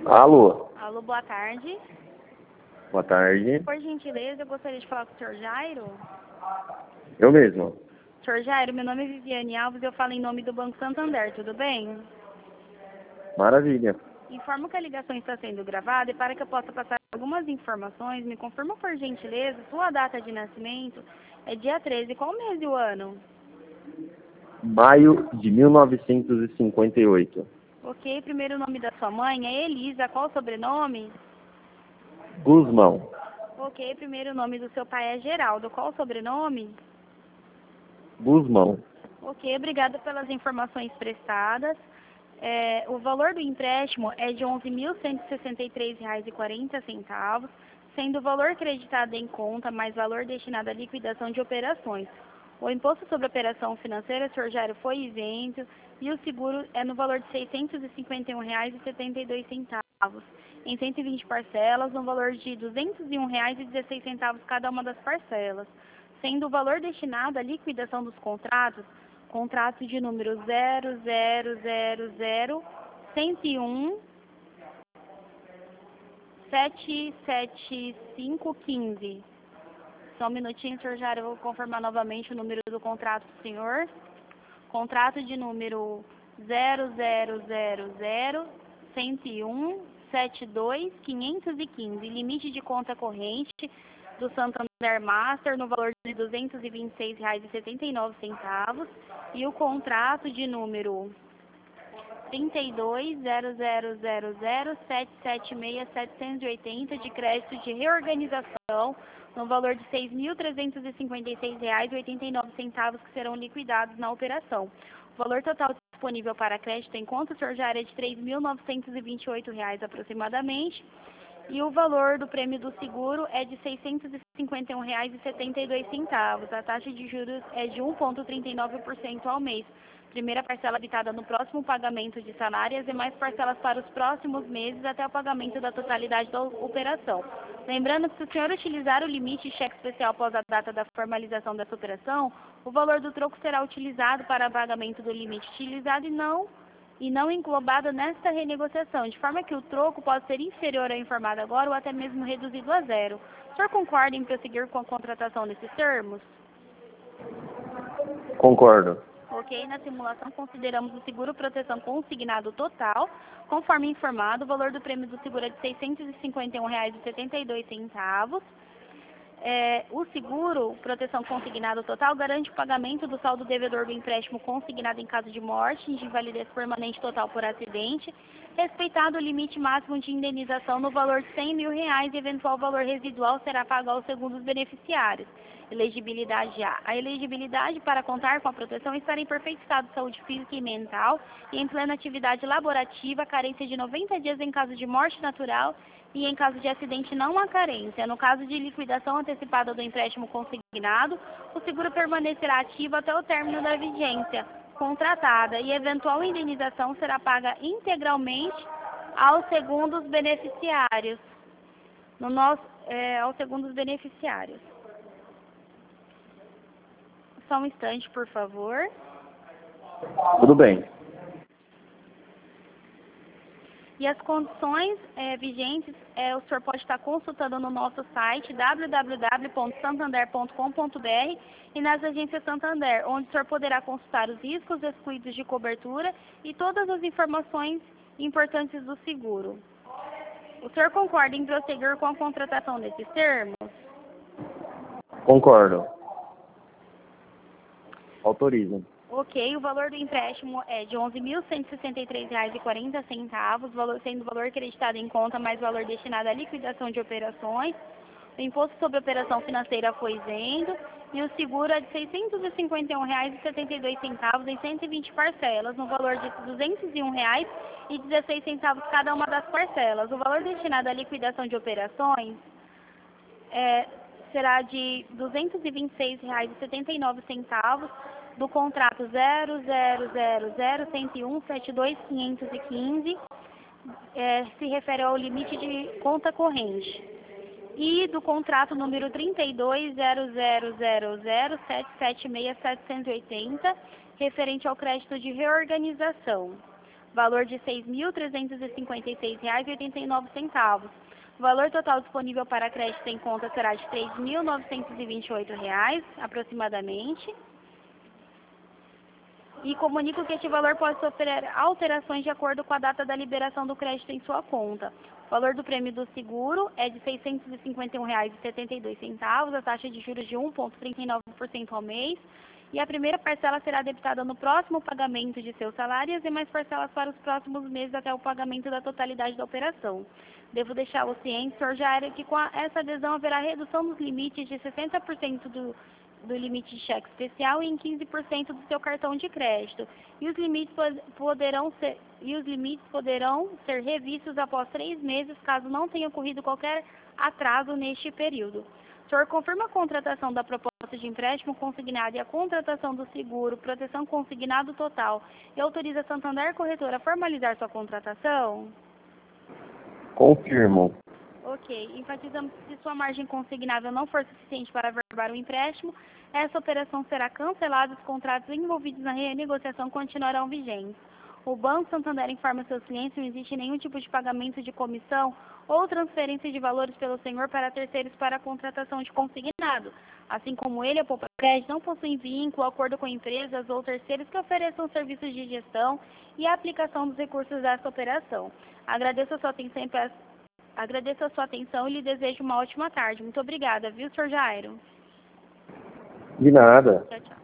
Alô, Alô, boa tarde. boa tarde. Por gentileza, eu gostaria de falar com o senhor Jairo. Eu mesmo. Senhor Jairo, meu nome é Viviane Alves e eu falo em nome do Banco Santander, tudo bem? Maravilha. Informo que a ligação está sendo gravada e para que eu possa passar algumas informações, me confirma por gentileza, sua data de nascimento é dia 13, qual mês e o ano? Maio de 1958. Ok, primeiro nome da sua mãe é Elisa, qual o sobrenome? Guzmão. Ok, primeiro nome do seu pai é Geraldo, qual o sobrenome? Guzmão. Ok, obrigada pelas informações prestadas. O valor do empréstimo é de R$ 11.163,40, sendo o valor creditado em conta mais valor destinado à liquidação de operações. O imposto sobre operação financeira, Sr. Jairo, foi isento e o seguro é no valor de R$ 651,72, em 120 parcelas, no valor de R$ 201,16 cada uma das parcelas, sendo o valor destinado à liquidação dos contratos de número 0000101 77515. Só um minutinho, Sr. Jairo, eu vou confirmar novamente o número do contrato do senhor. Contrato de número 0000101 72515. Limite de conta corrente do Santander Master no valor de R$ 226,79 e o contrato de número 32.0000776.780 de crédito de reorganização no valor de R$ 6.356,89 que serão liquidados na operação. O valor total disponível para crédito em conta, Sr. Jairo, é de R$ 3.928 aproximadamente. E o valor do prêmio do seguro é de R$ 651,72. A taxa de juros é de 1,39% ao mês. Primeira parcela habitada no próximo pagamento de salário e as demais parcelas para os próximos meses até o pagamento da totalidade da operação. Lembrando que se o senhor utilizar o limite de cheque especial após a data da formalização dessa operação, o valor do troco será utilizado para pagamento do limite utilizado e não englobado nesta renegociação, de forma que o troco pode ser inferior ao informado agora ou até mesmo reduzido a zero. O senhor concorda em prosseguir com a contratação nesses termos? Concordo. Ok, na simulação consideramos o seguro proteção consignado total, conforme informado, o valor do prêmio do seguro é de R$ 651,72. O seguro, proteção consignado total, garante o pagamento do saldo devedor do empréstimo consignado em caso de morte, de invalidez permanente total por acidente, respeitado o limite máximo de indenização no valor de R$ 100 mil e eventual valor residual será pago aos segundos beneficiários. Elegibilidade A. A elegibilidade para contar com a proteção estar em perfeito estado de saúde física e mental e em plena atividade laborativa, carência de 90 dias em caso de morte natural e em caso de acidente não há carência. No caso de liquidação antecipada do empréstimo consignado, o seguro permanecerá ativo até o término da vigência contratada e eventual indenização será paga integralmente aos segundos beneficiários. Aos segundos beneficiários. Só um instante, por favor. Tudo bem. E as condições vigentes, o senhor pode estar consultando no nosso site www.santander.com.br e nas agências Santander, onde o senhor poderá consultar os riscos excluídos de cobertura e todas as informações importantes do seguro. O senhor concorda em prosseguir com a contratação desses termos? Concordo. Autoriza. Ok, o valor do empréstimo é de R$ 11.163,40, sendo o valor acreditado em conta mais valor destinado à liquidação de operações. O imposto sobre operação financeira foi isento e o seguro é de R$ 651,72 em 120 parcelas, no valor de R$ 201,16 cada uma das parcelas. O valor destinado à liquidação de operações será de R$ 226,79 do contrato 0000101722515, se refere ao limite de conta corrente, e do contrato número 32.0000776.780, referente ao crédito de reorganização. valor de R$ 6.356,89. O valor total disponível para crédito em conta será de R$ 3.928, aproximadamente. E comunico que este valor pode sofrer alterações de acordo com a data da liberação do crédito em sua conta. O valor do prêmio do seguro é de R$ 651,72, a taxa de juros de 1,39% ao mês, e a primeira parcela será debitada no próximo pagamento de seus salários e mais parcelas para os próximos meses até o pagamento da totalidade da operação. Devo deixá-lo ciente, Sr. Jairo, que com essa adesão haverá redução dos limites de 60% do limite de cheque especial e em 15% do seu cartão de crédito. E os limites poderão ser revistos após 3 meses, caso não tenha ocorrido qualquer atraso neste período. O senhor confirma a contratação da proposta de empréstimo consignado e a contratação do seguro, proteção consignado total, e autoriza a Santander Corretora a formalizar sua contratação? Confirmo. Ok. Enfatizamos que se sua margem consignável não for suficiente para averbar o empréstimo, essa operação será cancelada e os contratos envolvidos na renegociação continuarão vigentes. O Banco Santander informa seus clientes que não existe nenhum tipo de pagamento de comissão ou transferência de valores pelo senhor para terceiros para a contratação de consignado. Assim como ele, a Poupa Crédito não possui vínculo, acordo com empresas ou terceiros que ofereçam serviços de gestão e aplicação dos recursos dessa operação. Agradeço a sua atenção e lhe desejo uma ótima tarde. Muito obrigada, viu, Sr. Jairo? De nada. Tchau, tchau.